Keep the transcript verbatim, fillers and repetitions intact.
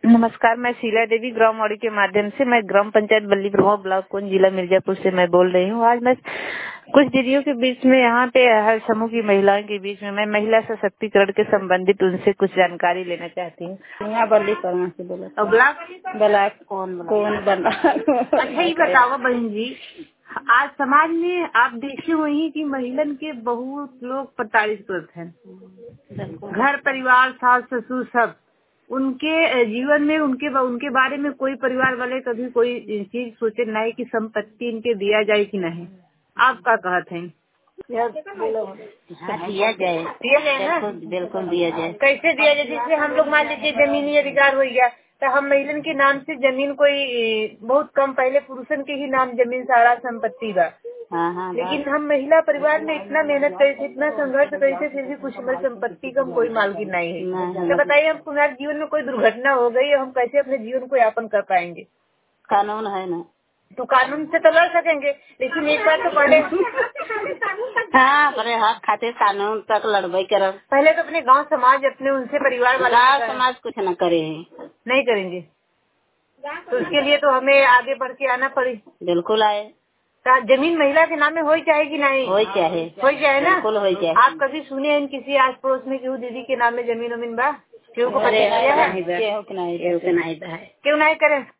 नमस्कार, मैं शीला देवी ग्राम वाड़ी के माध्यम से मैं ग्राम पंचायत बल्ली प्रभाव ब्लॉक कोन जिला मिर्जापुर से मैं बोल रही हूँ। आज मैं कुछ दीदियों के बीच में यहाँ पे हर समूह की महिलाओं के बीच में मैं महिला सशक्तिकरण के संबंधित उनसे कुछ जानकारी लेना चाहती हूँ। यहाँ बल्ली परमा से बोला और ब्लॉक ब्लॉक कौन कौन बना। अच्छा ये बताओ बहन जी, आज समाज में आप देखे हुए हैं कि महिलन के बहुत लोग प्रताड़ित हैं। घर परिवार सास ससुर सब उनके जीवन में उनके उनके बारे में कोई परिवार वाले कभी कोई चीज सोचे नहीं कि संपत्ति इनके दिया जाए कि नहीं। आप क्या कहते हैं? दिया जाए, दिया जाए ना, बिल्कुल दिया जाए। कैसे दिया जाए? जैसे हम लोग मान लीजिए जमीनी अधिकार हो गया तो हम महिलन के नाम से जमीन कोई बहुत कम, पहले पुरुषन के ही नाम जमीन सारा संपत्ति बा। हाँ हाँ, लेकिन हम महिला परिवार में इतना मेहनत करे थे, इतना संघर्ष करे थे, फिर भी कुछ हमारी संपत्ति का कोई मालकिन नहीं है। तो बताइए, हम हमारे जीवन में कोई दुर्घटना हो गई, हम कैसे अपने जीवन को यापन कर पाएंगे? कानून है ना, तो कानून से तो लड़ सकेंगे, लेकिन एक बार तो पढ़े हाँ अपने हक खातिर कानून तक लड़ाई कर। पहले तो अपने गांव समाज अपने उनसे परिवार वाला गाँव समाज कुछ न करे है, नहीं करेंगे। तो उसके लिए तो हमें आगे बढ़ के आना पड़े। बिल्कुल आए। तो जमीन महिला के नाम में हो चाहे कि नहीं हो चाहे हो चाहे ना, बिल्कुल हो चाहे। आप कभी सुने हैं किसी आस पड़ोस में क्यों दीदी के नाम में जमीन वमीन बा? क्यों को पता क्यों नहीं नहीं क्यों नहीं क्यों नहीं करें?